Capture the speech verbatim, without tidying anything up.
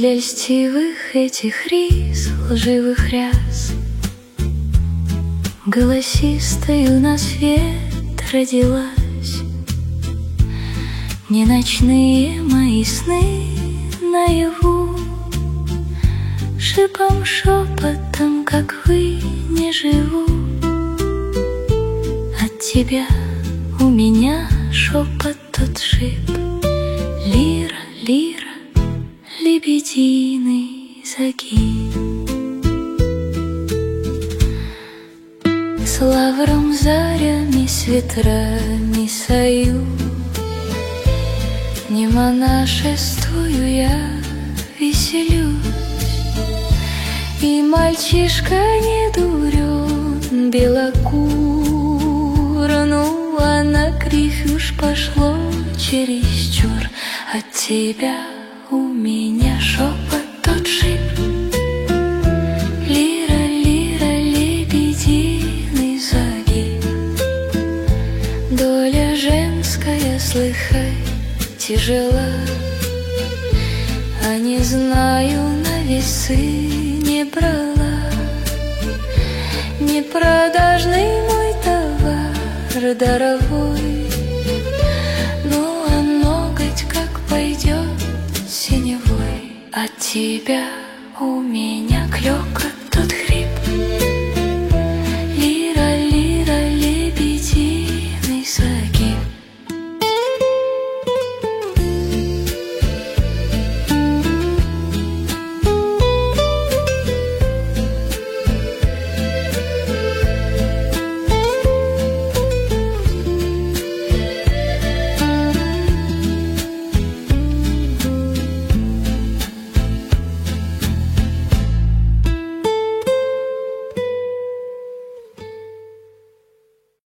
для льстивых этих рис, лживых ряс. Голосистою на свет родилась. Не ночные мои сны наяву, шипом, шепотом, как вы, не живу. От тебя у меня шепот тот шип. Лира, лира, лебединый загиб. С лавром, зарями, с ветрами союз. Не монашествую, я веселюсь. И мальчишка не дурен, белокур. Ну, а на кривь уж пошло чересчур. От тебя у меня шепот тот шип. Лира, лира, лебединый загиб. Доля женская, слыхай, тяжела, а не знаю, на весы не брала. Непродажный мой товар даровой. Ну, а ноготь как пойдет синевой от тебя.